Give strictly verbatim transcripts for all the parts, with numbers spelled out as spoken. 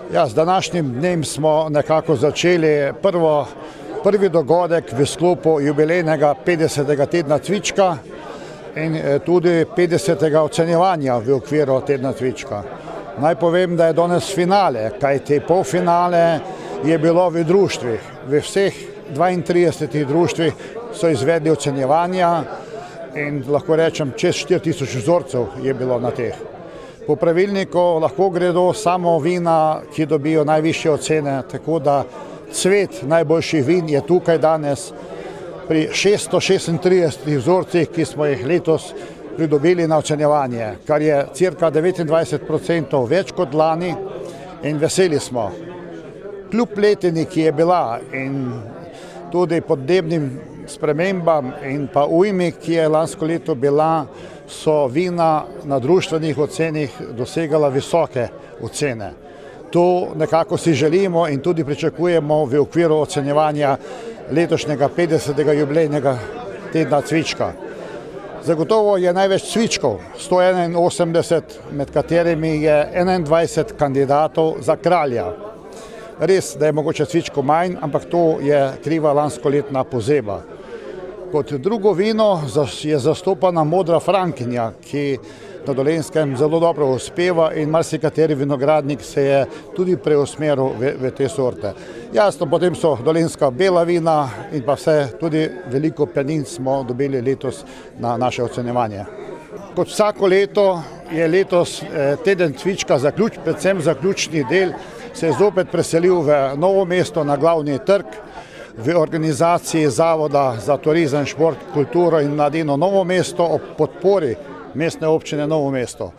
Ja, z današnjim dnem smo nekako začeli prvo, prvi dogodek v sklopu jubilejnega petdesetega tedna cvička in tudi petdesetega ocenjevanja v okviru tedna cvička. Naj povem, da je danes finale, kajti polfinale je bilo v društvih. V vseh dvaintridesetih društvih so izvedli ocenjevanja in lahko rečem, čez štiri tisoč vzorcev je bilo na teh. Po pravilniku lahko gredo samo vina, ki dobijo najvišje ocene, tako da cvet najboljših vin je tukaj danes pri šeststo šestintridesetih vzorcih, ki smo jih letos pridobili na ocenjevanje, kar je cirka devetindvajset procentov več kot lani in veseli smo. Kljub letini, ki je bila in tudi podnebnim spremembam in pa ujmi, ki je lansko leto bila, so vina na društvenih ocenih dosegala visoke ocene. To nekako si želimo in tudi pričakujemo v okviru ocenjevanja letošnjega petdesetega jubilejnega tedna cvička. Zagotovo je največ cvičkov, sto enainosemdeset, med katerimi je enaindvajset kandidatov za kralja. Res, da je mogoče cvičkov manj, ampak to je kriva lanskoletna pozeba. Kot drugo vino je zastopana modra frankinja, ki na Dolenjskem zelo dobro uspeva in marsikateri vinogradnik se je tudi preusmeril v, v te sorte. Jasno, potem so dolenjska bela vina in pa vse, tudi veliko penin smo dobili letos na naše ocenjevanje. Kot vsako leto je letos teden cvička zaključ, predvsem zaključni del se je zopet preselil v Novo mesto na glavni trg, v organizaciji Zavoda za turizem, šport, kulturo in mladino Novo mesto ob podpori mestne občine Novo mesto.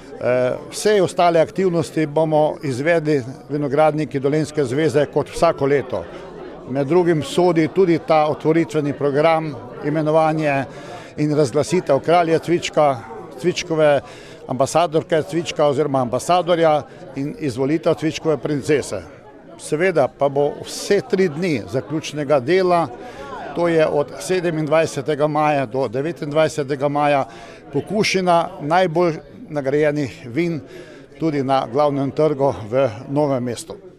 Vse ostale aktivnosti bomo izvedli vinogradniki Dolenjske zveze kot vsako leto. Med drugim sodi tudi ta otvoritveni program, imenovanje in razglasitev kralja cvička, cvičkove ambasadorke cvička oziroma ambasadorja in izvolitev cvičkove princese. Seveda pa bo vse tri dni zaključnega dela, to je od sedemindvajsetega maja do devetindvajsetega maja, pokušina najbolj nagrajenih vin tudi na glavnem trgu v Novem mestu.